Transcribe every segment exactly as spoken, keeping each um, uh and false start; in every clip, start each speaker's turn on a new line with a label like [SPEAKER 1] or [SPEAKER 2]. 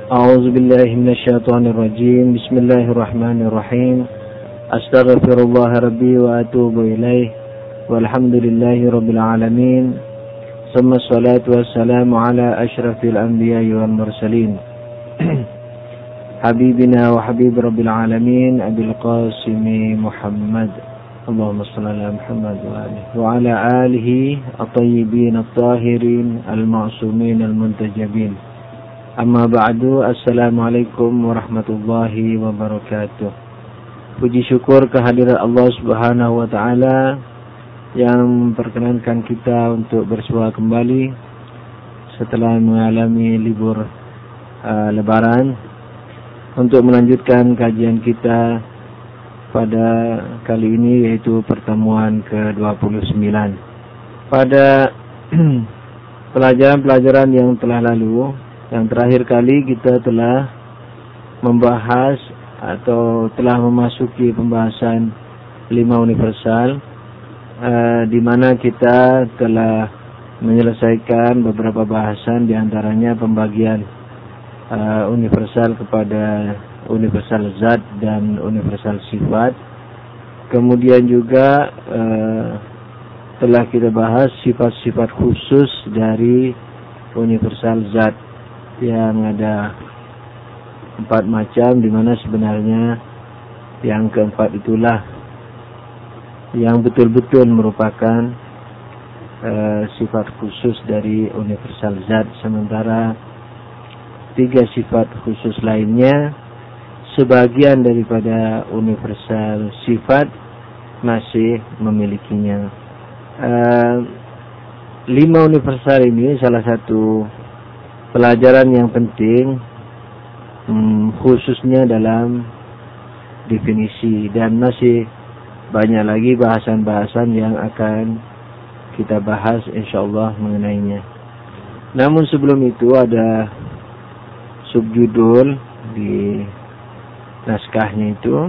[SPEAKER 1] A'udzu billahi minasyaitonir rajim. Bismillahirrahmanirrahim. Astaghfirullah rabbi wa atubu ilaih. Walhamdulillahi rabbil alamin. Summa salatu wassalamu ala asyrafil anbiya'i wal mursalin. Habibina wa habib rabbil alamin Abil Qasimi Muhammad. Allahumma salli ala Muhammad wa alihi wa ala alihi at-tayyibin at-tahirin al-ma'sumin al-muntajabin. Amma ba'du. Assalamualaikum warahmatullahi wabarakatuh. Puji syukur kehadirat Allah Subhanahu wa taala yang memperkenankan kita untuk bersua kembali setelah mengalami libur uh, lebaran untuk melanjutkan kajian kita pada kali ini, yaitu pertemuan ke dua puluh sembilan. Pada pelajaran-pelajaran yang telah lalu, yang terakhir kali kita telah membahas atau telah memasuki pembahasan lima universal, uh, di mana kita telah menyelesaikan beberapa bahasan, diantaranya pembagian uh, universal kepada universal zat dan universal sifat. Kemudian juga uh, telah kita bahas sifat-sifat khusus dari universal zat, yang ada empat macam, di mana sebenarnya yang keempat itulah yang betul-betul merupakan uh, sifat khusus dari universal zat, sementara tiga sifat khusus lainnya, sebagian daripada universal sifat masih memilikinya. Uh, lima universal ini salah satu pelajaran yang penting, hmm, khususnya dalam definisi, dan masih banyak lagi bahasan-bahasan yang akan kita bahas insyaallah mengenainya. Namun sebelum itu ada subjudul di naskahnya itu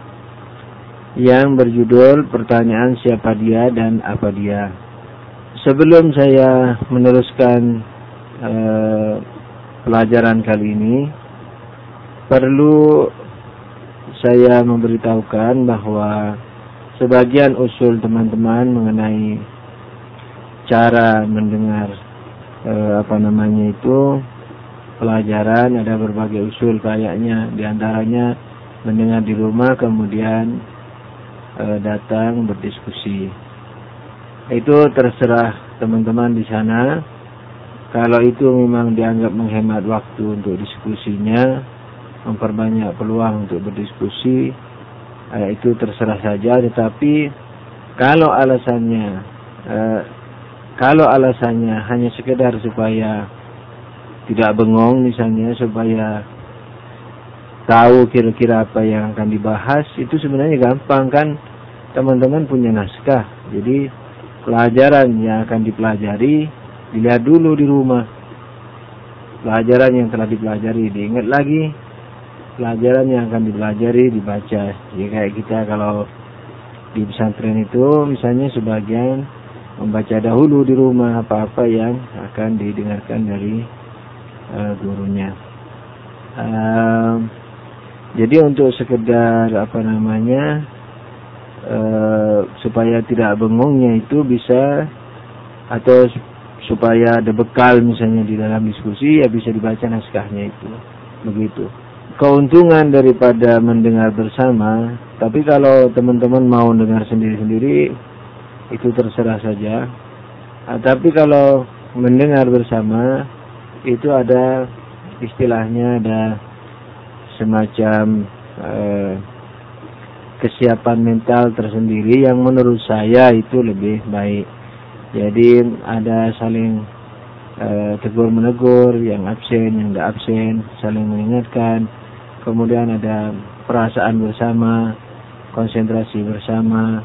[SPEAKER 1] yang berjudul pertanyaan siapa dia dan apa dia. Sebelum saya meneruskan Uh, pelajaran kali ini, perlu saya memberitahukan bahwa sebagian usul teman-teman mengenai cara mendengar uh, apa namanya itu pelajaran, ada berbagai usul kayaknya, diantaranya mendengar di rumah kemudian uh, datang berdiskusi. Itu terserah teman-teman di sana. Kalau itu memang dianggap menghemat waktu untuk diskusinya, memperbanyak peluang untuk berdiskusi, eh, itu terserah saja. Tetapi kalau alasannya, eh, kalau alasannya hanya sekedar supaya tidak bengong, misalnya supaya tahu kira-kira apa yang akan dibahas, itu sebenarnya gampang kan. Teman-teman punya naskah, jadi pelajaran yang akan dipelajari dilihat dulu di rumah. Pelajaran yang telah dipelajari diingat lagi. Pelajaran yang akan dipelajari dibaca. Jadi kayak kita kalau di pesantren itu misalnya sebagian membaca dahulu di rumah apa-apa yang akan didengarkan dari uh, gurunya. Uh, jadi untuk sekedar apa namanya uh, supaya tidak bengongnya itu bisa, atau supaya ada bekal misalnya di dalam diskusi, ya bisa dibaca naskahnya itu. Begitu. Keuntungan daripada mendengar bersama, tapi kalau teman-teman mau dengar sendiri-sendiri, itu terserah saja. Nah, tapi kalau mendengar bersama, itu ada istilahnya, ada semacam eh, kesiapan mental tersendiri yang menurut saya itu lebih baik. Jadi ada saling uh, tegur menegur, yang absen, yang tidak absen, saling mengingatkan. Kemudian ada perasaan bersama, konsentrasi bersama,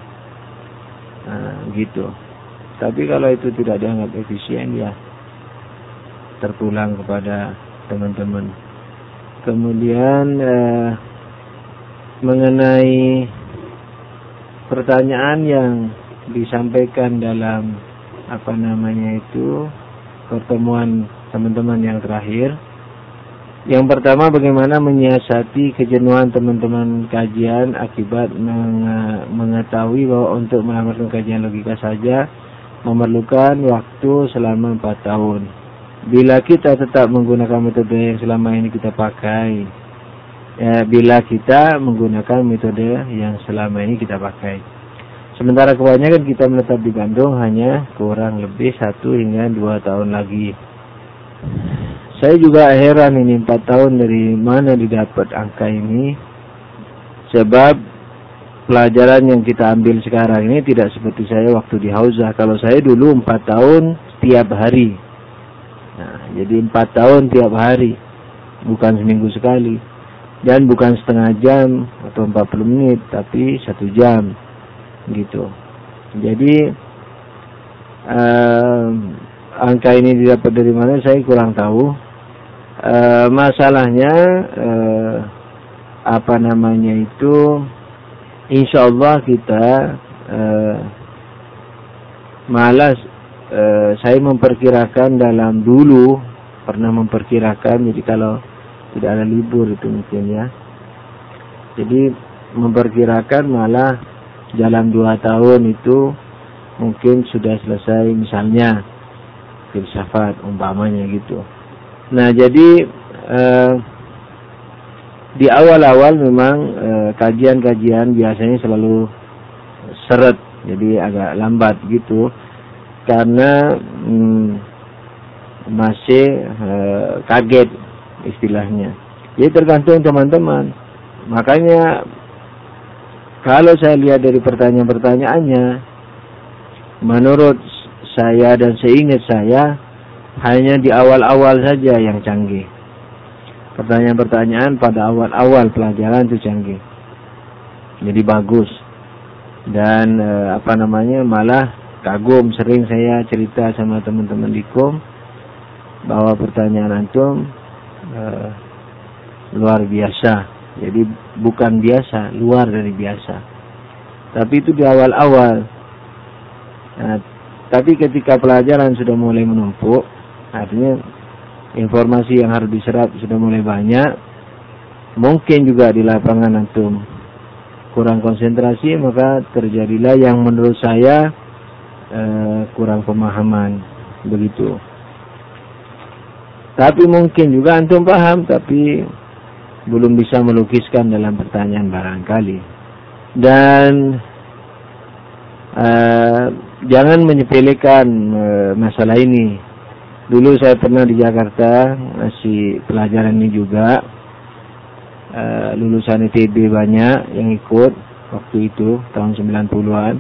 [SPEAKER 1] uh, gitu. Tapi kalau itu tidak dianggap efisien, ya terpulang kepada teman-teman. Kemudian uh, mengenai pertanyaan yang disampaikan dalam apa namanya itu pertemuan teman-teman yang terakhir, Yang pertama, bagaimana menyiasati kejenuhan teman-teman kajian akibat mengetahui bahwa untuk melakukan kajian logika saja memerlukan waktu selama empat tahun. Bila kita tetap menggunakan metode yang selama ini kita pakai, ya, bila kita menggunakan metode yang selama ini kita pakai. Sementara kebanyakan kita menetap di Bandung hanya kurang lebih satu hingga dua tahun lagi. Saya juga heran ini empat tahun dari mana didapat angka ini. Sebab pelajaran yang kita ambil sekarang ini tidak seperti saya waktu di Hauzah. Kalau saya dulu empat tahun tiap hari. Nah, jadi empat tahun tiap hari, bukan seminggu sekali, dan bukan setengah jam atau empat puluh menit, tapi satu jam, gitu. Jadi uh, angka ini didapat dari mana saya kurang tahu. Uh, masalahnya uh, apa namanya itu, insya Allah kita uh, malas. Uh, saya memperkirakan dalam dulu pernah memperkirakan, jadi kalau tidak ada libur itu mungkin ya, jadi memperkirakan malah dalam dua tahun itu mungkin sudah selesai misalnya filsafat umpamanya gitu. Nah, jadi uh, di awal-awal memang uh, kajian-kajian biasanya selalu seret, jadi agak lambat gitu. Karena hmm, masih uh, kaget istilahnya. Jadi tergantung teman-teman. Makanya kalau saya lihat dari pertanyaan-pertanyaannya, menurut saya dan seingat saya hanya di awal-awal saja yang canggih. Pertanyaan-pertanyaan pada awal-awal pelajaran itu canggih. Jadi bagus. Dan uh, apa namanya malah kagum, sering saya cerita sama teman-teman di Kom bahwa pertanyaan antum uh, luar biasa. Jadi bukan biasa, luar dari biasa. Tapi itu di awal-awal. Nah, tapi ketika pelajaran sudah mulai menumpuk, artinya informasi yang harus diserap sudah mulai banyak, mungkin juga di lapangan antum kurang konsentrasi, maka terjadilah yang menurut saya Uh, kurang pemahaman begitu. Tapi mungkin juga antum paham, tapi belum bisa melukiskan dalam pertanyaan barangkali. Dan uh, jangan menyepelekan uh, masalah ini. Dulu saya pernah di Jakarta ngasih pelajaran ini juga. Uh, lulusan I T B banyak yang ikut waktu itu tahun sembilan puluhan.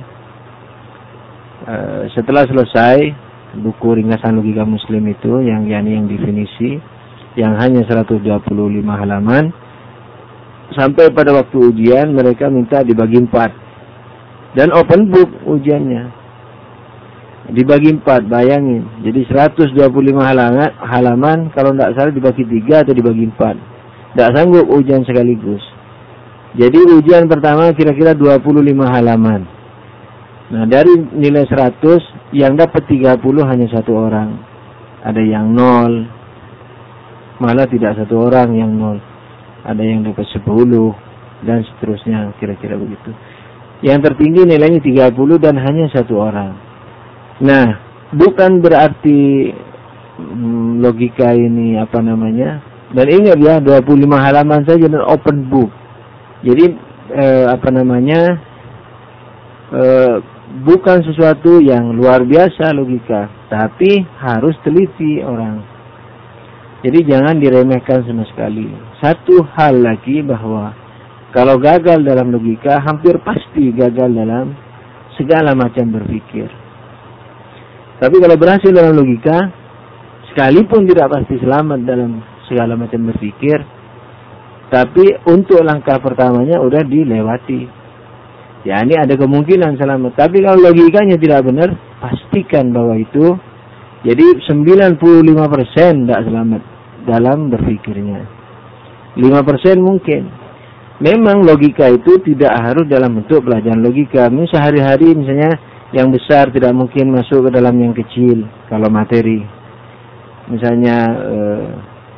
[SPEAKER 1] Uh, setelah selesai buku ringkasan logika muslim itu yang yani yang definisi yang hanya seratus dua puluh lima halaman, sampai pada waktu ujian mereka minta dibagi empat dan open book ujiannya dibagi empat. Bayangin, jadi seratus dua puluh lima halaman, halaman kalau tidak salah dibagi tiga atau dibagi empat, tidak sanggup ujian sekaligus. Jadi ujian pertama kira-kira dua puluh lima halaman. Nah, dari nilai seratus yang dapat tiga puluh hanya satu orang. Ada yang nol, malah tidak satu orang yang nol. Ada yang dapat sepuluh dan seterusnya, kira-kira begitu. Yang tertinggi nilainya tiga puluh dan hanya satu orang. Nah, bukan berarti hmm, logika ini apa namanya. Dan ingat ya, dua puluh lima halaman saja dan open book. Jadi eh, apa namanya? Eh, bukan sesuatu yang luar biasa logika, tapi harus teliti orang. Jadi jangan diremehkan sama sekali. Satu hal lagi bahwa kalau gagal dalam logika, hampir pasti gagal dalam segala macam berpikir. Tapi kalau berhasil dalam logika, sekalipun tidak pasti selamat dalam segala macam berpikir, tapi untuk langkah pertamanya udah dilewati. Ya, ini ada kemungkinan selamat. Tapi kalau logikanya tidak benar, pastikan bahwa itu jadi sembilan puluh lima persen tidak selamat dalam berpikirnya. lima persen mungkin. Memang logika itu tidak harus dalam bentuk pelajaran logika. Misalnya sehari-hari misalnya yang besar tidak mungkin masuk ke dalam yang kecil kalau materi. Misalnya eh,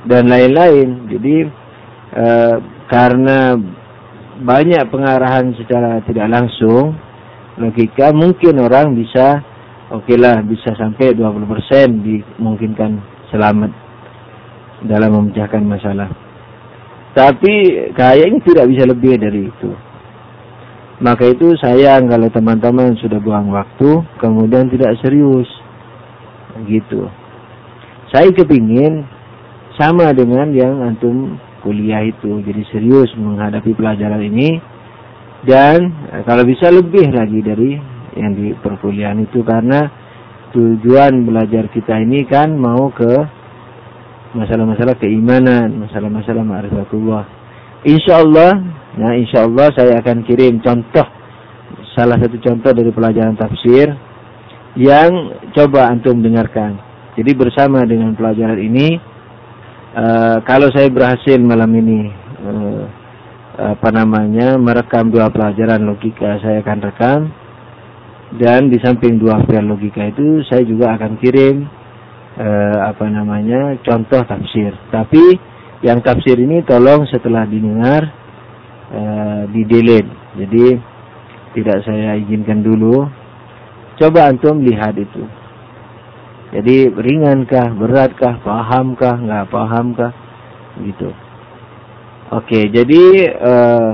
[SPEAKER 1] dan lain-lain. Jadi uh, karena banyak pengarahan secara tidak langsung, logika mungkin orang bisa, oke okay lah, bisa sampai dua puluh persen dimungkinkan selamat dalam memecahkan masalah. Tapi kayaknya tidak bisa lebih dari itu. Maka itu sayang kalau teman-teman sudah buang waktu, kemudian tidak serius. Gitu. Saya kepingin sama dengan yang antum kuliah itu. Jadi serius menghadapi pelajaran ini. Dan kalau bisa lebih lagi dari yang di perkuliahan itu. Karena tujuan belajar kita ini kan mau ke masalah-masalah keimanan, masalah-masalah ma'rifatullah. InsyaAllah, nah insyaAllah saya akan kirim contoh, salah satu contoh dari pelajaran tafsir yang coba antum dengarkan. Jadi bersama dengan pelajaran ini, uh, kalau saya berhasil malam ini, uh, apa namanya, merekam dua pelajaran logika, saya akan rekam. Dan di samping dua file logika itu, saya juga akan kirim Eh, apa namanya contoh tafsir. Tapi yang tafsir ini tolong setelah didengar eh, di delete. Jadi tidak saya izinkan dulu. Coba antum lihat itu. Jadi ringankah, beratkah, pahamkah, nggak pahamkah, gitu. Oke, jadi eh,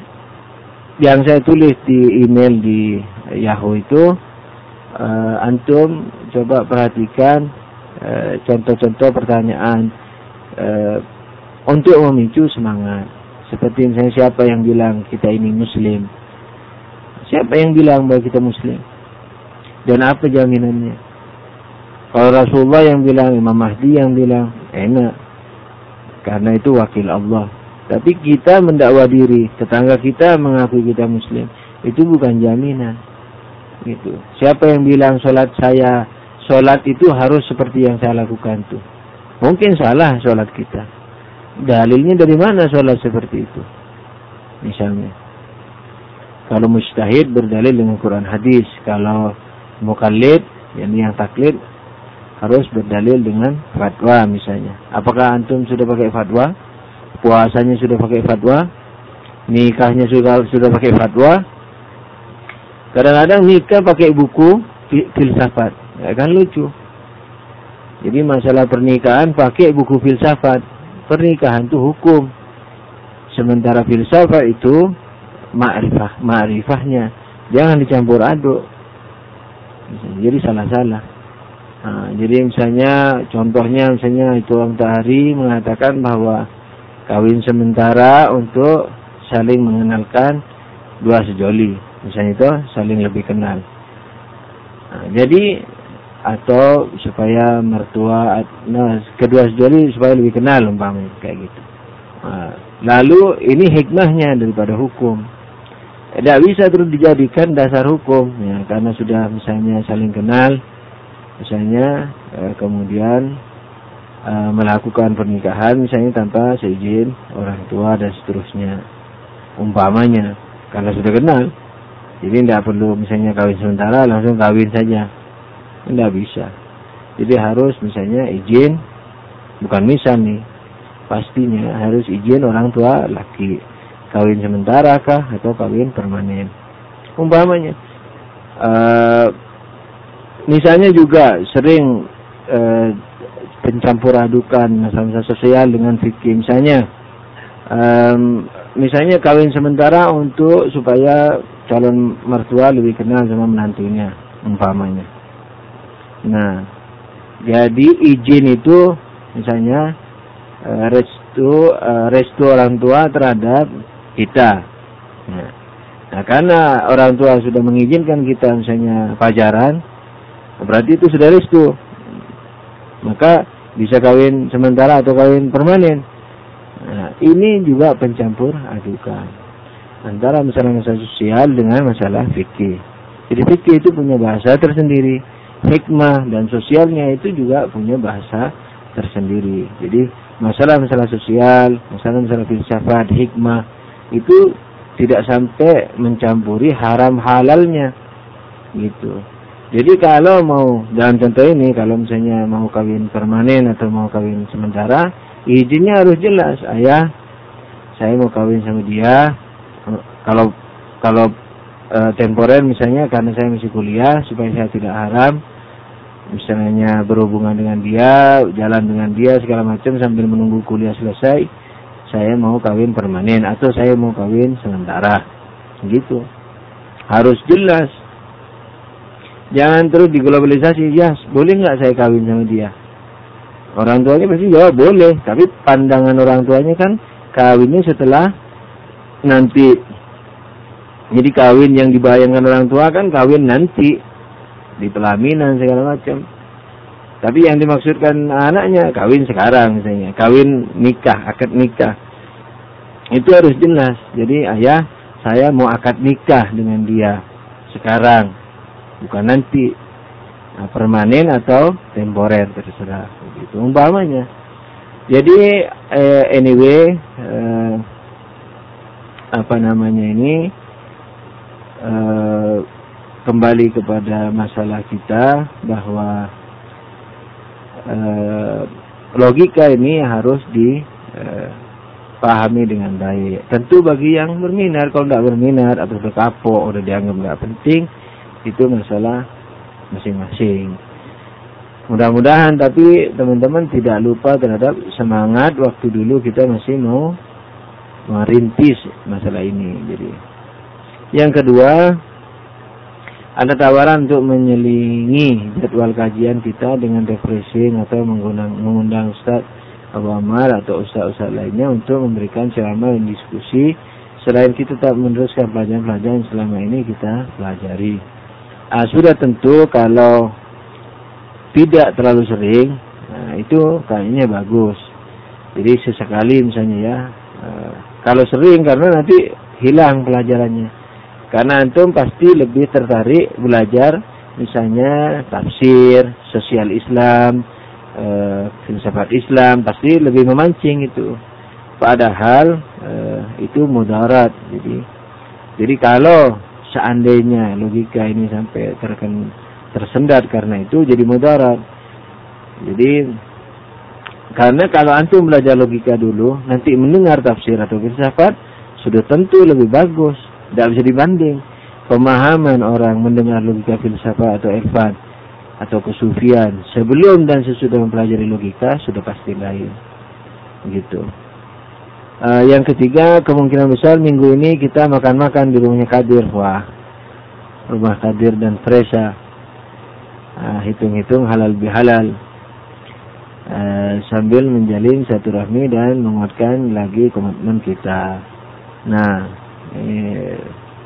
[SPEAKER 1] yang saya tulis di email di Yahoo itu, eh, antum coba perhatikan contoh-contoh pertanyaan uh, untuk memicu semangat. Seperti misalnya, siapa yang bilang kita ini muslim? Siapa yang bilang bahwa kita muslim? Dan apa jaminannya? Kalau Rasulullah yang bilang, Imam Mahdi yang bilang, enak, karena itu wakil Allah. Tapi kita mendakwa diri, tetangga kita mengakui kita muslim, itu bukan jaminan. Gitu. Siapa yang bilang sholat saya Sholat itu harus seperti yang saya lakukan tuh? Mungkin salah sholat kita. Dalilnya dari mana sholat seperti itu? Misalnya, kalau mujtahid berdalil dengan Quran hadis. Kalau mukallid, yakni yang taklid, harus berdalil dengan fatwa misalnya. Apakah antum sudah pakai fatwa? Puasanya sudah pakai fatwa? Nikahnya sudah sudah pakai fatwa? Kadang-kadang nikah pakai buku filsafat. Ya kan lucu. Jadi masalah pernikahan pakai buku filsafat. Pernikahan itu hukum. Sementara filsafat itu ma'rifah, ma'rifahnya. Jangan dicampur aduk. Jadi salah-salah. Nah, jadi misalnya, contohnya misalnya itu Om Tahari mengatakan bahwa kawin sementara untuk saling mengenalkan dua sejoli. Misalnya itu saling lebih kenal. Nah, jadi atau supaya mertua, nah, kedua sejoli supaya lebih kenal umpamanya kayak gitu. Nah, lalu ini hikmahnya daripada hukum. Tidak bisa terus dijadikan dasar hukum, ya, karena sudah misalnya saling kenal, misalnya eh, kemudian eh, melakukan pernikahan misalnya tanpa seizin orang tua dan seterusnya. Umpamanya, karena sudah kenal, jadi tidak perlu misalnya kawin sementara langsung kawin saja. Tidak bisa. Jadi harus misalnya izin, bukan misal nih, pastinya harus izin orang tua laki. Kawin sementara kah atau kawin permanen. Umpamanya. Uh, misalnya juga sering uh, pencampur adukan masalah sosial dengan fikih. Misalnya, um, misalnya kawin sementara untuk supaya calon mertua lebih kenal sama menantunya. Umpamanya. Nah, jadi izin itu misalnya restu restu orang tua terhadap kita. Nah, nah, karena orang tua sudah mengizinkan kita misalnya pacaran, berarti itu sudah restu. Maka bisa kawin sementara atau kawin permanen. Nah, ini juga pencampur adukan antara masalah-masalah sosial dengan masalah fikih. Jadi fikih itu punya bahasa tersendiri. Hikmah dan sosialnya itu juga punya bahasa tersendiri. Jadi masalah-masalah sosial, masalah-masalah filsafat, hikmah itu tidak sampai mencampuri haram halalnya, gitu. Jadi kalau mau dalam contoh ini, kalau misalnya mau kawin permanen atau mau kawin sementara, Izinnya harus jelas. Ayah, saya mau kawin sama dia. Kalau kalau e, temporer misalnya karena saya masih kuliah supaya saya tidak haram. Misalnya berhubungan dengan dia, jalan dengan dia segala macam sambil menunggu kuliah selesai, saya mau kawin permanen atau saya mau kawin sementara, gitu. Harus jelas. Jangan terus diglobalisasi. Ya, boleh nggak saya kawin sama dia? Orang tuanya pasti jawab boleh, tapi pandangan orang tuanya kan kawinnya setelah nanti. Jadi kawin yang dibayangkan orang tua kan kawin nanti. Di pelaminan segala macam. Tapi yang dimaksudkan anaknya kawin sekarang misalnya, kawin nikah, akad nikah. Itu harus jelas. Jadi ayah, saya mau akad nikah dengan dia sekarang, bukan nanti. Nah, permanen atau temporer terserah. Begitu umpamanya. Jadi eh, anyway eh, apa namanya ini eh, kembali kepada masalah kita bahwa e, logika ini harus dipahami dengan baik. Tentu bagi yang berminat, kalau tidak berminat atau berkapok, udah dianggap nggak penting, itu masalah masing-masing. Mudah-mudahan tapi teman-teman tidak lupa terhadap semangat waktu dulu kita masih mau merintis masalah ini. Jadi yang kedua, ada tawaran untuk menyelingi jadwal kajian kita dengan refreshing atau mengundang, mengundang Ustaz Abu Ammar atau Ustaz-Ustaz lainnya untuk memberikan ceramah dan diskusi selain kita tetap meneruskan pelajaran-pelajaran yang selama ini kita pelajari. Ah, sudah tentu kalau tidak terlalu sering, nah, itu kayaknya bagus. Jadi sesekali misalnya ya, ah, kalau sering karena nanti hilang pelajarannya. Karena antum pasti lebih tertarik belajar misalnya tafsir, sosial Islam, e, filsafat Islam, pasti lebih memancing itu. Padahal e, itu mudarat. Jadi, jadi kalau seandainya logika ini sampai terken, tersendat karena itu jadi mudarat. Jadi karena kalau antum belajar logika dulu, nanti mendengar tafsir atau filsafat sudah tentu lebih bagus. Tidak bisa dibanding. Pemahaman orang mendengar logika filsafat atau irfan atau kesufian sebelum dan sesudah mempelajari logika sudah pasti lain. Begitu. Uh, yang ketiga, kemungkinan besar minggu ini kita makan-makan di rumahnya Kadir. Wah, rumah Kadir dan Fresa. Uh, hitung-hitung halal bihalal. Uh, sambil menjalin silaturahmi dan menguatkan lagi komitmen kita. Nah, Eh,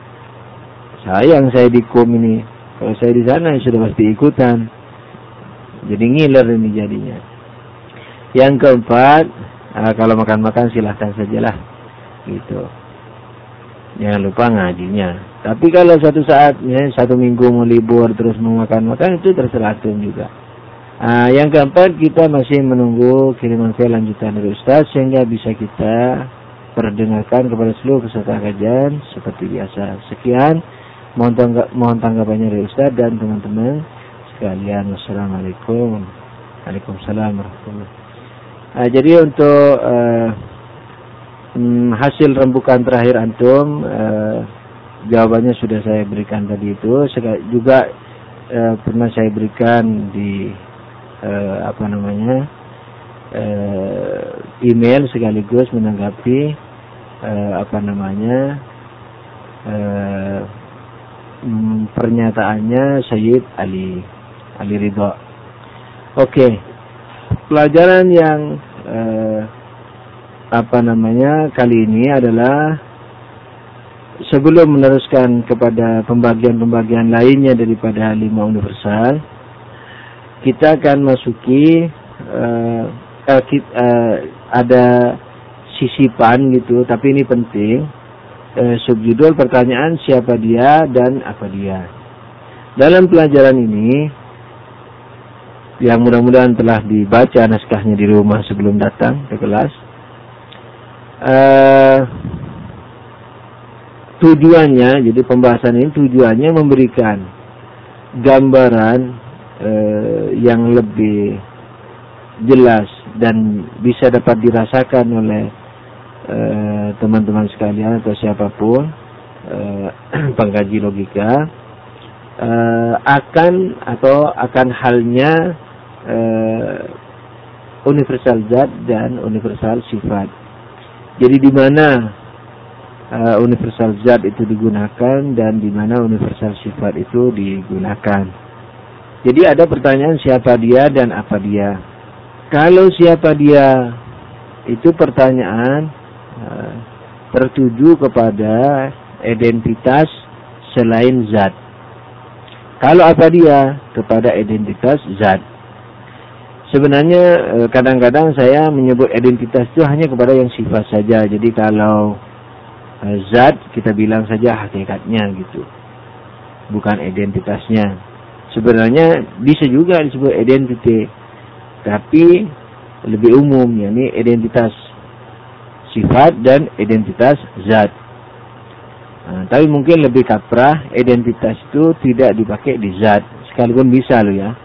[SPEAKER 1] sayang saya di kom ini. Kalau saya di sana ya sudah pasti ikutan. Jadi ngiler ini jadinya. Yang keempat, ah, kalau makan-makan silahkan sajalah, gitu. Jangan lupa ngajinya. Tapi kalau suatu saat, ya, satu minggu mau libur terus mau makan-makan itu terserah antum juga. Ah, yang keempat, kita masih menunggu kiriman file lanjutan dari Ustaz sehingga bisa kita perdengarkan kepada seluruh peserta kajian seperti biasa. Sekian, mohon, tangga, mohon tanggapannya dari Ustaz dan teman-teman sekalian. Wassalamualaikum. Waalaikumsalam warahmatullahi wabarakatuh. Nah, jadi untuk uh, hmm, hasil rembukan terakhir antum, uh, jawabannya sudah saya berikan tadi itu. Juga uh, pernah saya berikan di uh, apa namanya uh, email sekaligus menanggapi Uh, apa namanya uh, um, pernyataannya Sayyid Ali Ali Ridho. Oke, okay. Pelajaran yang uh, apa namanya kali ini adalah sebelum meneruskan kepada pembagian-pembagian lainnya daripada lima universal, kita akan masuki uh, uh, kita, uh, ada sisipan gitu, tapi ini penting. E, subjudul pertanyaan siapa dia dan apa dia. Dalam pelajaran ini, yang mudah-mudahan telah dibaca naskahnya di rumah sebelum datang ke kelas, e, tujuannya, jadi pembahasan ini tujuannya memberikan gambaran e, yang lebih jelas dan bisa dapat dirasakan oleh teman-teman uh, sekalian atau siapapun uh, pengkaji logika uh, akan atau akan halnya uh, universal zat dan universal sifat. Jadi di mana uh, universal zat itu digunakan dan di mana universal sifat itu digunakan. Jadi ada pertanyaan siapa dia dan apa dia. Kalau siapa dia itu pertanyaan uh, tertuju kepada identitas selain zat. Kalau apa dia kepada identitas zat. Sebenarnya uh, kadang-kadang saya menyebut identitas itu hanya kepada yang sifat saja. Jadi kalau uh, zat kita bilang saja hakikatnya gitu. Bukan identitasnya. Sebenarnya bisa juga disebut identity, tapi lebih umum, yakni identitas sifat dan identitas zat. Nah, tapi mungkin lebih kaprah, identitas itu tidak dipakai di zat, sekalipun bisa loh ya.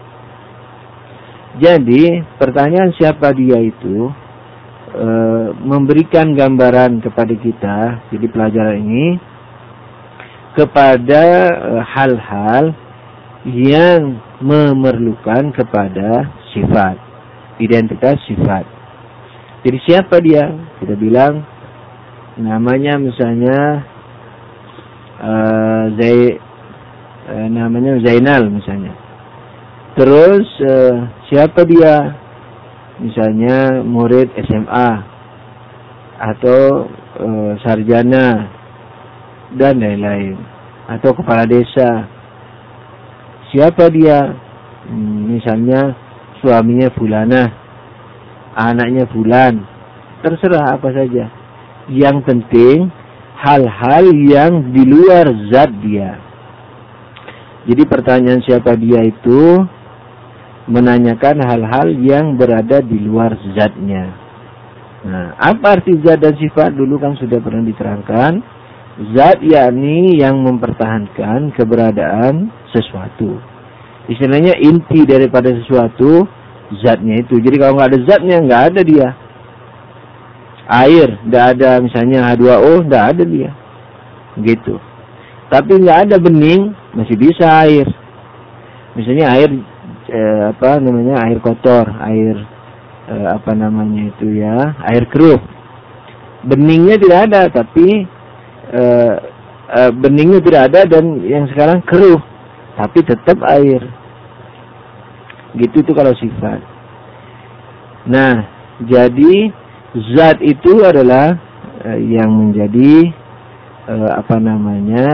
[SPEAKER 1] Jadi pertanyaan siapa dia itu e, memberikan gambaran kepada kita, jadi pelajaran ini kepada hal-hal e, yang memerlukan kepada sifat, identitas sifat. Jadi siapa dia? Kita bilang namanya misalnya uh, Zai, uh, namanya Zainal misalnya. Terus uh, siapa dia? Misalnya murid S M A atau uh, sarjana dan lain-lain, atau kepala desa. Siapa dia? Hmm, misalnya suaminya fulana, anaknya fulan, terserah apa saja. Yang penting hal-hal yang di luar zat dia. Jadi pertanyaan siapa dia itu menanyakan hal-hal yang berada di luar zatnya. Nah, apa arti zat dan sifat? Dulu kan sudah pernah diterangkan. Zat yakni yang mempertahankan keberadaan sesuatu. Istilahnya inti daripada sesuatu zatnya itu. Jadi kalau nggak ada zatnya nggak ada dia. Air nggak ada misalnya H dua O nggak ada dia. Gitu. Tapi nggak ada bening masih bisa air. Misalnya air eh, apa namanya air kotor, air eh, apa namanya itu ya air keruh. Beningnya tidak ada tapi Uh, uh, beningnya tidak ada dan yang sekarang keruh tapi tetap air gitu. Itu kalau sifat. Nah, jadi zat itu adalah uh, yang menjadi uh, apa namanya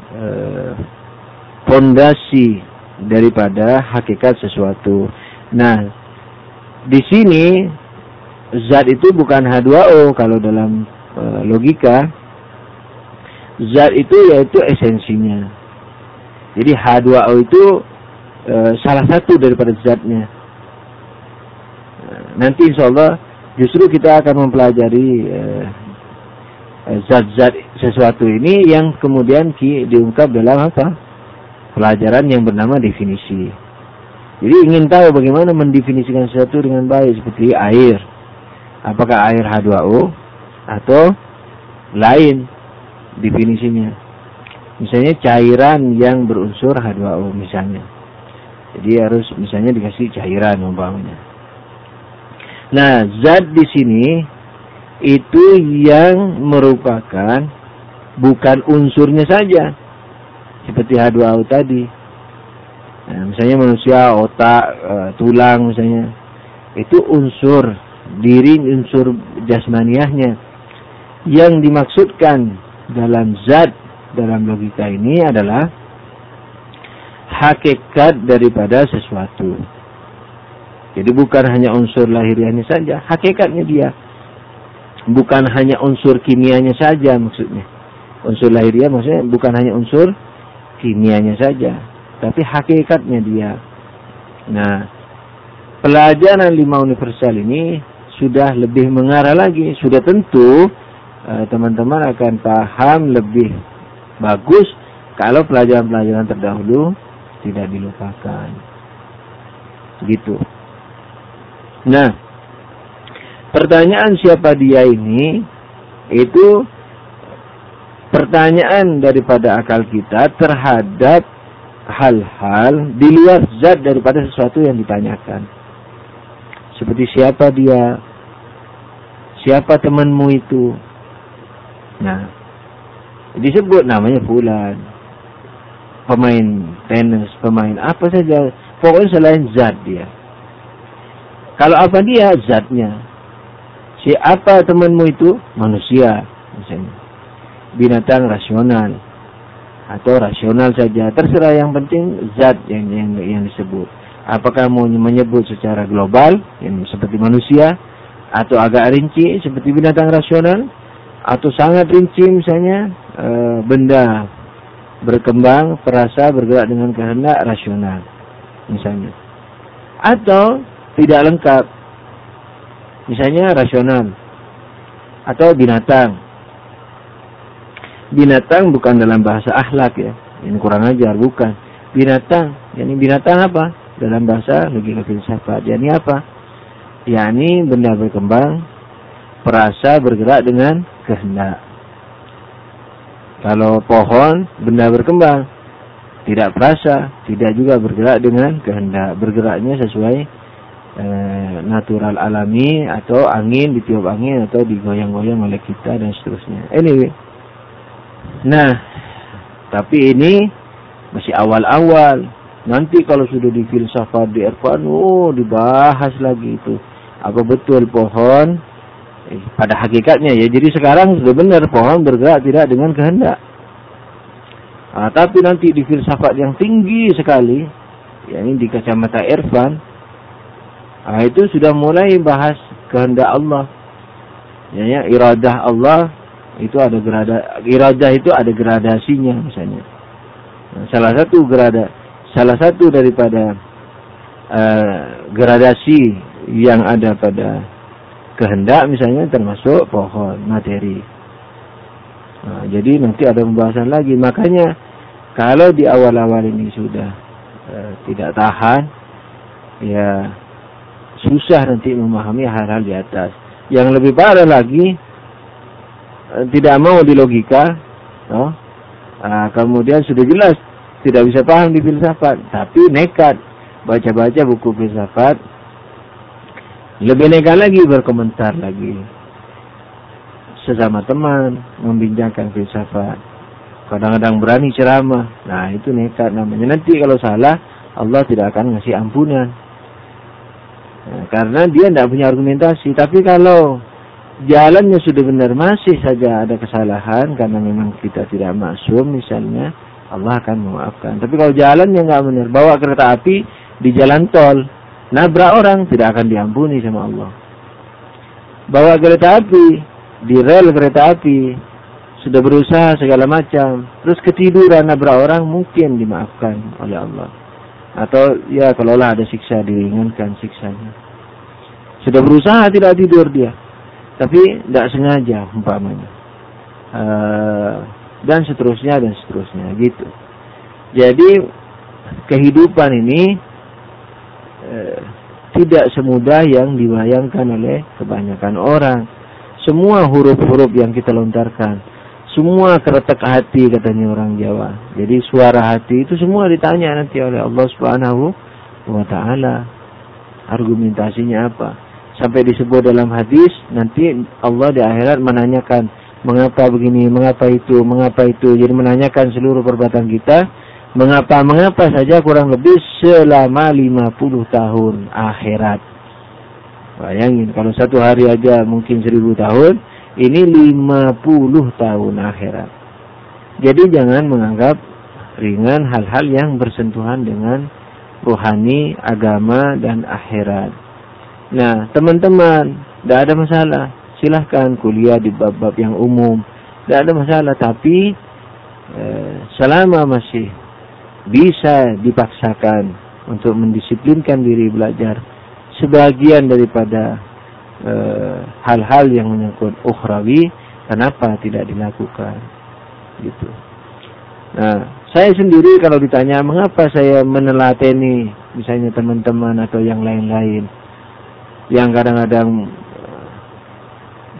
[SPEAKER 1] fondasi uh, daripada hakikat sesuatu. Nah, di sini zat itu bukan H dua O kalau dalam uh, logika. Zat itu yaitu esensinya. Jadi H dua O itu e, salah satu daripada zatnya. Nanti insya Allah justru kita akan mempelajari e, zat-zat sesuatu ini yang kemudian ki, diungkap dalam apa? Pelajaran yang bernama definisi. Jadi ingin tahu bagaimana mendefinisikan sesuatu dengan baik seperti air. Apakah air H dua O atau lain? Definisinya misalnya cairan yang berunsur H dua O misalnya, jadi harus misalnya dikasih cairan umpamanya. Nah, zat di sini itu yang merupakan bukan unsurnya saja seperti H dua O tadi. Nah, misalnya manusia otak, e, tulang misalnya, itu unsur diri, unsur jasmaniahnya. Yang dimaksudkan dalam zat, dalam logika ini adalah hakikat daripada sesuatu. Jadi bukan hanya unsur lahiriahnya saja, hakikatnya dia. Bukan hanya unsur kimianya saja maksudnya. Unsur lahiriah maksudnya bukan hanya unsur kimianya saja, tapi hakikatnya dia. Nah, pelajaran lima universal ini sudah lebih mengarah lagi, sudah tentu teman-teman akan paham lebih bagus kalau pelajaran-pelajaran terdahulu tidak dilupakan. Gitu. Nah, pertanyaan siapa dia ini, itu pertanyaan daripada akal kita terhadap hal-hal di luar zat daripada sesuatu yang ditanyakan. Seperti siapa dia, siapa temanmu itu. Nah, disebut namanya fulan, pemain tenis, pemain apa saja, pokoknya selain zat dia. Kalau apa dia, zatnya. Siapa temanmu itu? Manusia, misalnya. Binatang rasional atau rasional saja, terserah, yang penting zat yang yang, yang disebut. Apakah mau menyebut secara global yang seperti manusia, atau agak rinci seperti binatang rasional, atau sangat rinci misalnya e, benda berkembang, perasa, bergerak dengan kehendak rasional misalnya, atau tidak lengkap misalnya rasional atau binatang. Binatang bukan dalam bahasa akhlak ya, ini kurang ajar, bukan. Binatang, yakni binatang apa? Dalam bahasa logika filsafat, yakni apa? Yakni benda berkembang, perasa, bergerak dengan kehendak. Kalau pohon, benda berkembang, tidak perasa, tidak juga bergerak dengan kehendak. Bergeraknya sesuai eh, natural alami, atau angin, ditiup angin, atau digoyang-goyang oleh kita, dan seterusnya. Anyway. Nah, tapi ini masih awal-awal. Nanti kalau sudah di filsafat, di irfan, oh dibahas lagi itu. Apa betul pohon eh, pada hakikatnya ya. Jadi sekarang sudah benar pohon bergerak tidak dengan kehendak. Nah, tapi nanti di filsafat yang tinggi sekali, yakni di kacamata irfan, nah, itu sudah mulai bahas kehendak Allah. Ya, ya, iradah Allah. Itu ada grada, iradah itu ada gradasinya misalnya. Nah, salah satu grada, salah satu daripada uh, gradasi yang ada pada kehendak misalnya termasuk pohon, materi. Nah, jadi nanti ada pembahasan lagi. Makanya kalau di awal-awal ini sudah uh, tidak tahan, ya susah nanti memahami hal-hal di atas. Yang lebih parah lagi, tidak mau di logika, no? Nah, kemudian sudah jelas tidak bisa paham di filsafat, tapi nekat baca-baca buku filsafat, lebih nekat lagi berkomentar lagi sesama teman, membincangkan filsafat, kadang-kadang berani ceramah. Nah, itu nekat namanya. Nanti kalau salah, Allah tidak akan ngasih ampunan, nah, karena dia tidak punya argumentasi. Tapi kalau jalannya sudah benar, masih saja ada kesalahan karena memang kita tidak maksum misalnya, Allah akan memaafkan. Tapi kalau jalannya nggak benar, bawa kereta api di jalan tol, nabrak orang, tidak akan diampuni sama Allah. Bawa kereta api di rel kereta api, sudah berusaha segala macam, terus ketiduran nabrak orang, mungkin dimaafkan oleh Allah. Atau ya kalaulah ada siksa, diringankan siksanya. Sudah berusaha tidak tidur dia, tapi tidak sengaja umpamanya, uh, dan seterusnya dan seterusnya gitu. Jadi kehidupan ini uh, tidak semudah yang dibayangkan oleh kebanyakan orang. Semua huruf-huruf yang kita lontarkan, semua keretak hati katanya orang Jawa. Jadi suara hati itu semua ditanya nanti oleh Allah Subhanahu wa Ta'ala. Argumentasinya apa? Sampai disebut dalam hadis, nanti Allah di akhirat menanyakan, mengapa begini, mengapa itu, mengapa itu. Jadi menanyakan seluruh perbuatan kita, mengapa-mengapa saja kurang lebih selama lima puluh tahun akhirat. Bayangin, kalau satu hari aja mungkin seribu tahun, ini lima puluh tahun akhirat. Jadi jangan menganggap ringan hal-hal yang bersentuhan dengan rohani, agama, dan akhirat. Nah, teman-teman, tidak ada masalah. Silahkan kuliah di bab-bab yang umum, tidak ada masalah. Tapi eh, selama masih bisa dipaksakan untuk mendisiplinkan diri belajar sebagian daripada eh, hal-hal yang menyangkut ukhrawi, kenapa tidak dilakukan? Gitu. Nah, saya sendiri kalau ditanya mengapa saya menelateni misalnya teman-teman atau yang lain-lain yang kadang-kadang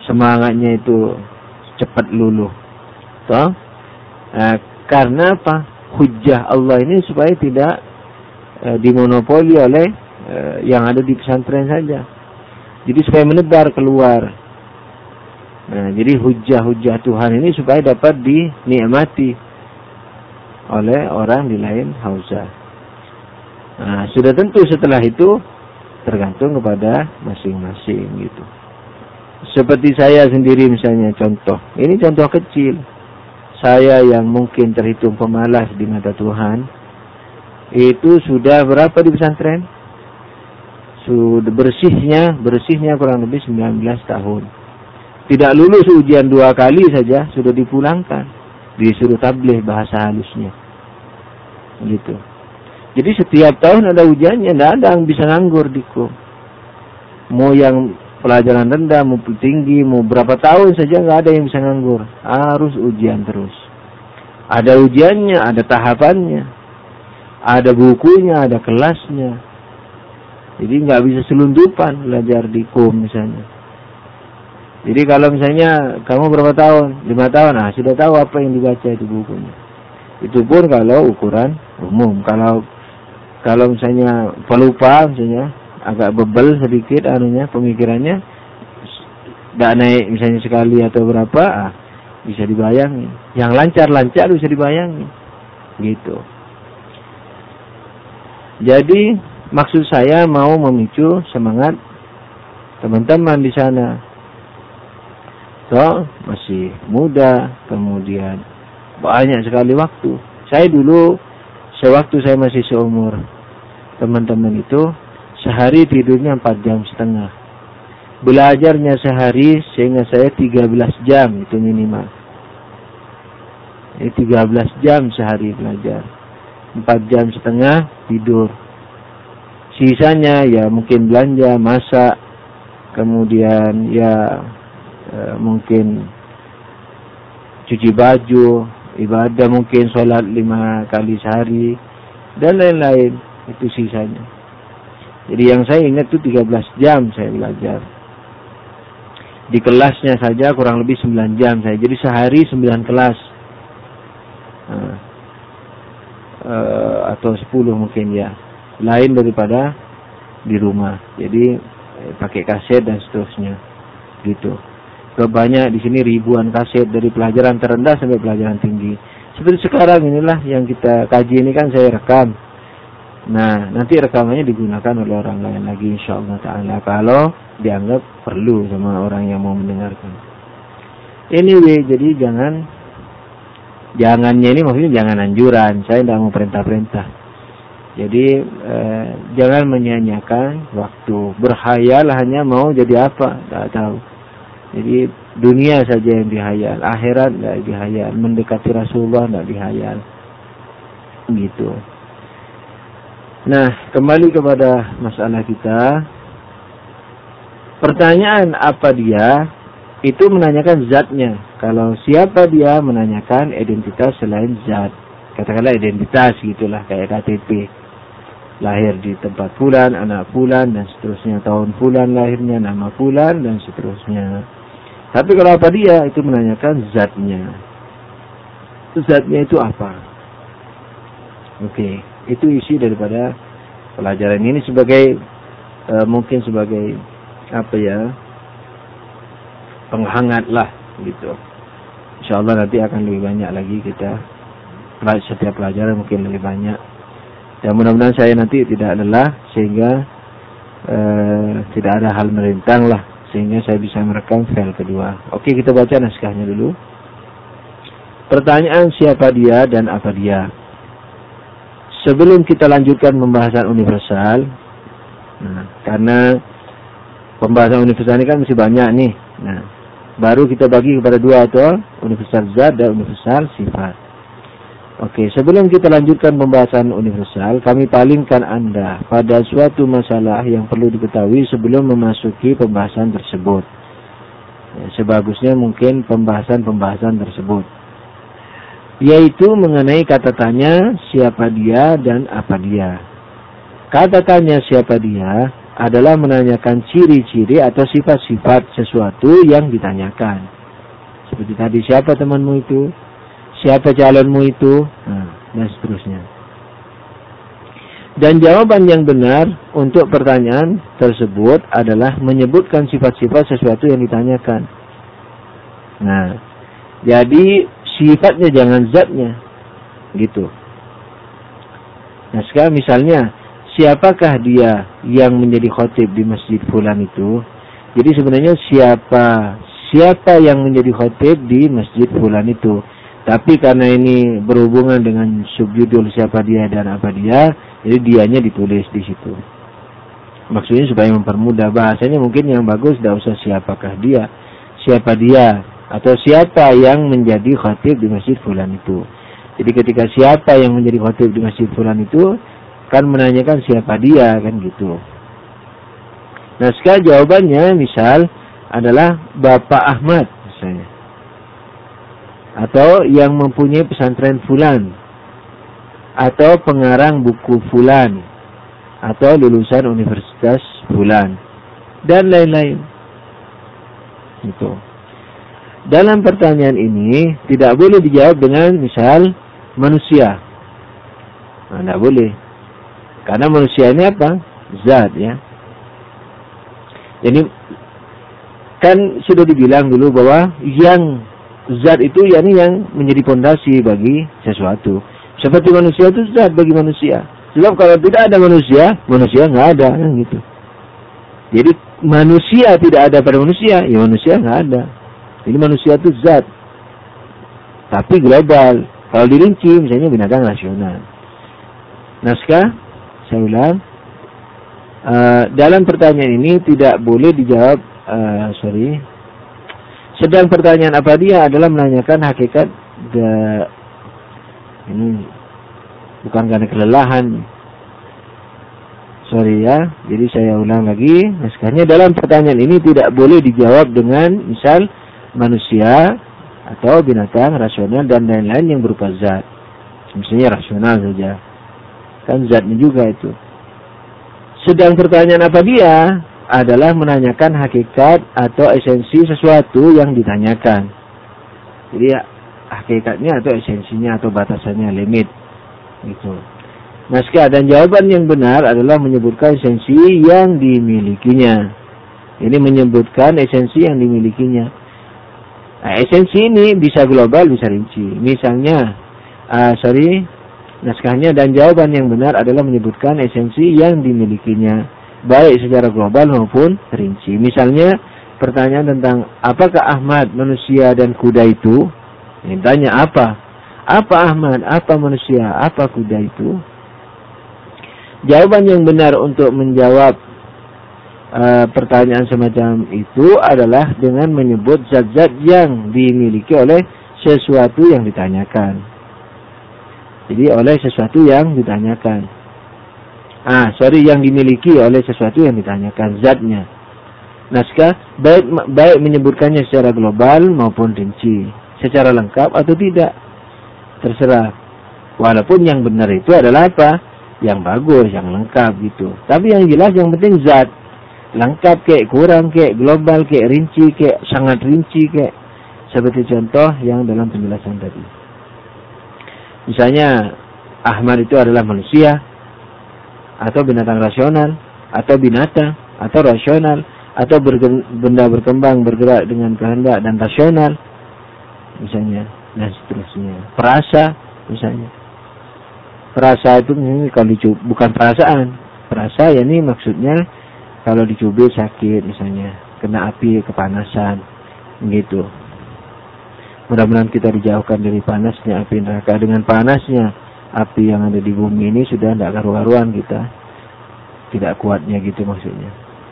[SPEAKER 1] semangatnya itu cepat luluh. Toh? Nah, karena apa? Hujjah Allah ini supaya tidak uh, dimonopoli oleh uh, yang ada di pesantren saja. Jadi supaya menebar keluar. Nah, jadi hujjah-hujjah Tuhan ini supaya dapat dinikmati oleh orang di lain hauzah. Nah, sudah tentu setelah itu tergantung kepada masing-masing gitu. Seperti saya sendiri misalnya contoh. Ini contoh kecil. Saya yang mungkin terhitung pemalas di mata Tuhan, itu sudah berapa di pesantren? Sudah bersihnya, bersihnya kurang lebih sembilan belas tahun. Tidak lulus ujian dua kali saja sudah dipulangkan, disuruh tabligh bahasa halusnya, gitu. Jadi setiap tahun ada ujiannya, tidak ada yang bisa nganggur diku. Mau yang pelajaran rendah, mau tinggi, mau berapa tahun saja nggak ada yang bisa nganggur. Harus ujian terus. Ada ujiannya, ada tahapannya, ada bukunya, ada kelasnya. Jadi nggak bisa selundupan belajar di K U M misalnya. Jadi kalau misalnya kamu berapa tahun? Lima tahun, nah sudah tahu apa yang dibaca itu bukunya. Itu pun kalau ukuran umum. Kalau kalau misalnya pelupa, misalnya agak bebel sedikit anunya pemikirannya, tidak naik misalnya sekali atau berapa, ah, bisa dibayangi. Yang lancar-lancar bisa dibayangi, gitu. Jadi maksud saya mau memicu semangat teman-teman di sana. So masih muda, kemudian banyak sekali waktu. Saya dulu, sewaktu saya masih seumur teman-teman itu, sehari tidurnya empat jam setengah. Belajarnya sehari sehingga saya tiga belas jam itu minimal. Ini tiga belas jam sehari belajar. empat jam setengah tidur. Sisanya ya mungkin belanja, masak, kemudian ya eh, mungkin cuci baju, ibadah mungkin sholat lima kali sehari, dan lain-lain. Itu sisanya. Jadi yang saya ingat itu tiga belas jam saya belajar. Di kelasnya saja kurang lebih sembilan jam saya. Jadi sehari sembilan kelas. Nah, uh, atau sepuluh mungkin ya. Lain daripada di rumah. Jadi eh, pakai kaset dan seterusnya. Gitu. Kebanyak di sini ribuan kaset dari pelajaran terendah sampai pelajaran tinggi. Seperti sekarang inilah yang kita kaji ini kan saya rekam. Nah, nanti rekamannya digunakan oleh orang lain lagi insyaallah ta'ala kalau dianggap perlu sama orang yang mau mendengarkan. Anyway, jadi jangan jangannya ini maksudnya jangan anjuran. Saya tidak mau perintah-perintah. Jadi eh, jangan menyia-nyiakan waktu. Berhayal hanya mau jadi apa? Tidak tahu. Jadi dunia saja yang dihayal, akhirat tidak dihayal, mendekati Rasulullah tidak dihayal. Gitu. Nah, kembali kepada masalah kita. Pertanyaan apa dia, itu menanyakan zatnya. Kalau siapa dia, menanyakan identitas selain zat. Katakanlah identitas gitulah, kayak K T P. Lahir di tempat fulan, anak fulan, dan seterusnya. Tahun fulan lahirnya, nama fulan, dan seterusnya. Tapi kalau apa dia, itu menanyakan zatnya. Zatnya itu apa? Oke. Okay. Itu isi daripada pelajaran ini sebagai e, mungkin sebagai apa ya, penghangat lah gitu. Insyaallah nanti akan lebih banyak lagi kita setiap pelajaran mungkin lebih banyak. Dan mudah-mudahan saya nanti tidak lelah sehingga e, tidak ada hal merintang lah sehingga saya bisa merekam file kedua. Oke, kita baca naskahnya dulu. Pertanyaan siapa dia dan apa dia? Sebelum kita lanjutkan pembahasan universal, nah, karena pembahasan universal ini kan masih banyak nih. Nah, baru kita bagi kepada dua atau universal zat dan universal sifat. Oke, sebelum kita lanjutkan pembahasan universal, kami palingkan Anda pada suatu masalah yang perlu diketahui sebelum memasuki pembahasan tersebut. Ya, sebagusnya mungkin pembahasan-pembahasan tersebut. Yaitu mengenai kata tanya siapa dia dan apa dia. Kata tanya siapa dia adalah menanyakan ciri-ciri atau sifat-sifat sesuatu yang ditanyakan. Seperti tadi, siapa temanmu itu? Siapa calonmu itu? Nah, dan seterusnya. Dan jawaban yang benar untuk pertanyaan tersebut adalah menyebutkan sifat-sifat sesuatu yang ditanyakan. Nah, jadi sifatnya jangan zatnya. Gitu. Nah, sekarang misalnya, siapakah dia yang menjadi khotib di masjid fulan itu? Jadi sebenarnya siapa siapa yang menjadi khotib di masjid fulan itu? Tapi karena ini berhubungan dengan subjudul siapa dia dan apa dia, jadi dianya ditulis di situ. Maksudnya supaya mempermudah bahasanya, mungkin yang bagus tidak usah siapakah dia, siapa dia, atau siapa yang menjadi khotib di masjid fulan itu. Jadi ketika siapa yang menjadi khotib di masjid fulan itu, kan menanyakan siapa dia, kan gitu. Nah, sekarang jawabannya misal adalah Bapak Ahmad misalnya. Atau yang mempunyai pesantren fulan. Atau pengarang buku fulan. Atau lulusan universitas fulan. Dan lain-lain. Gitu. Dalam pertanyaan ini tidak boleh dijawab dengan misal manusia. Nah, tidak boleh. Karena manusia ini apa? Zat, ya. Jadi kan sudah dibilang dulu bahwa yang zat itu yakni yang menjadi pondasi bagi sesuatu. Seperti manusia itu zat bagi manusia. Sebab kalau tidak ada manusia, manusia nggak ada, kan gitu. Jadi manusia tidak ada pada manusia, ya manusia nggak ada. Jadi manusia itu zat. Tapi global. Kalau dirinci, misalnya binatang rasional. Naskah, saya ulang. Uh, dalam pertanyaan ini tidak boleh dijawab, uh, sorry. Sedang pertanyaan apa dia adalah menanyakan hakikat the, ini bukan karena kelelahan. Sorry ya. Jadi saya ulang lagi. Naskahnya, dalam pertanyaan ini tidak boleh dijawab dengan misal manusia atau binatang rasional dan lain-lain yang berupa zat. Misalnya rasional saja. Kan zatnya juga itu. Sedang pertanyaan apa dia adalah menanyakan hakikat atau esensi sesuatu yang ditanyakan. Jadi ya, hakikatnya atau esensinya atau batasannya, limit. Gitu. Naskah, dan jawaban yang benar adalah menyebutkan esensi yang dimilikinya. Ini menyebutkan esensi yang dimilikinya. Nah, esensi ini bisa global, bisa rinci. Misalnya, uh, sorry, naskahnya, dan jawaban yang benar adalah menyebutkan esensi yang dimilikinya, baik secara global maupun rinci. Misalnya, pertanyaan tentang apakah Ahmad, manusia, dan kuda itu? Ini tanya apa? Apa Ahmad, apa manusia, apa kuda itu? Jawaban yang benar untuk menjawab Uh, pertanyaan semacam itu adalah dengan menyebut zat-zat yang dimiliki oleh sesuatu yang ditanyakan. Jadi oleh sesuatu yang ditanyakan. Ah, sorry, yang dimiliki oleh sesuatu yang ditanyakan, zatnya. Naskah, baik, baik menyebutkannya secara global maupun rinci, secara lengkap atau tidak, terserah. Walaupun yang benar itu adalah apa? Yang bagus, yang lengkap gitu. Tapi yang jelas yang penting zat. Lengkap kek, kurang kek, global kek, rinci kek, sangat rinci kek. Seperti contoh yang dalam penjelasan tadi. Misalnya, Ahmad itu adalah manusia, atau binatang rasional, atau binatang, atau rasional, atau benda berkembang, bergerak dengan kehendak dan rasional, misalnya, dan seterusnya. Perasa, misalnya. Perasa itu kalau dicubit, bukan perasaan. Perasa ya ini maksudnya kalau dicubit sakit misalnya, kena api, kepanasan, gitu. Mudah-mudahan kita dijauhkan dari panasnya api neraka. Dengan panasnya api yang ada di bumi ini sudah tidak karu-karuan kita. Tidak kuatnya gitu maksudnya.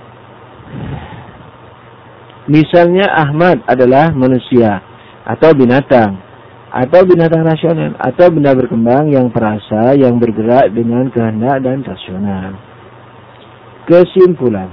[SPEAKER 1] Misalnya Ahmad adalah manusia atau binatang, atau binatang rasional, atau benda berkembang yang perasa, yang bergerak dengan kehendak dan rasional. Kesimpulan.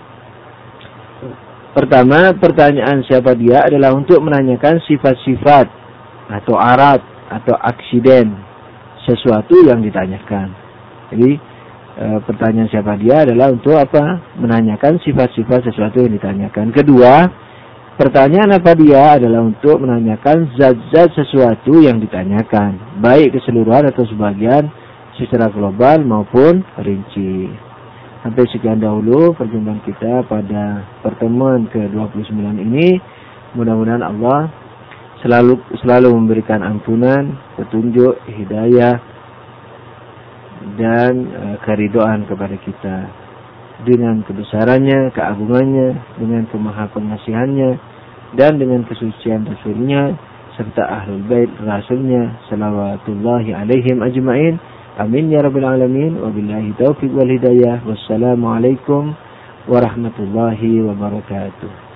[SPEAKER 1] Pertama, pertanyaan siapa dia adalah untuk menanyakan sifat-sifat atau arat atau aksiden sesuatu yang ditanyakan. Jadi e, pertanyaan siapa dia adalah untuk apa? Menanyakan sifat-sifat sesuatu yang ditanyakan. Kedua, pertanyaan apa dia adalah untuk menanyakan zat-zat sesuatu yang ditanyakan, baik keseluruhan atau sebagian, secara global maupun rinci. Sampai sekian dahulu perjumpaan kita pada pertemuan ke dua puluh sembilan ini. Mudah-mudahan Allah selalu selalu memberikan ampunan, petunjuk, hidayah, dan e, keridhaan kepada kita. Dengan kebesarannya, keagungannya, dengan kemahapengasihaninya, dan dengan kesucian Rasulnya, serta Ahlul Bait Rasulnya, salawatullahi alaihim ajma'in. Amin ya Rabbil Alamin. Wabillahi taufiq wal hidayah. Wassalamualaikum warahmatullahi wabarakatuh.